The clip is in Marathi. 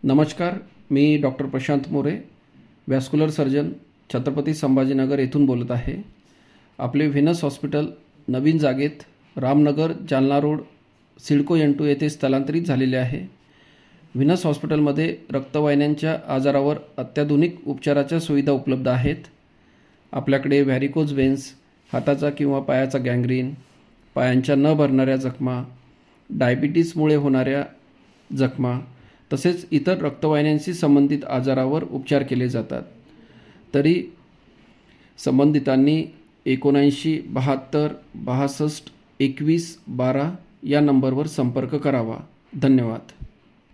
नमस्कार, मी doctor Prashant More, vascular surgeon, Chhatrapati Sambhajinagar येथून बोलत आहे. आपले व्हेनस हॉस्पिटल नवीन जागेत रामनगर, जालना रोड, सिडको N2 येथे स्थलांतरित झालेले आहे. व्हेनस हॉस्पिटलमध्ये रक्तवाहिन्यांच्या आजारावर अत्याधुनिक उपचाराच्या सुविधा उपलब्ध आहेत. आपल्याकडे व्हॅरिकोज वेन्स, हाताचा किंवा पायाचा गँग्रीन, पायांच्या न भरणाऱ्या जखमा, डायबिटीसमुळे होणाऱ्या जखमा तसेच इतर रक्तवाहिन्यांशी संबंधित आजारावर उपचार केले जातात. तरी संबंधितांनी 79 72 62 21 12 या नंबरवर संपर्क करावा. धन्यवाद.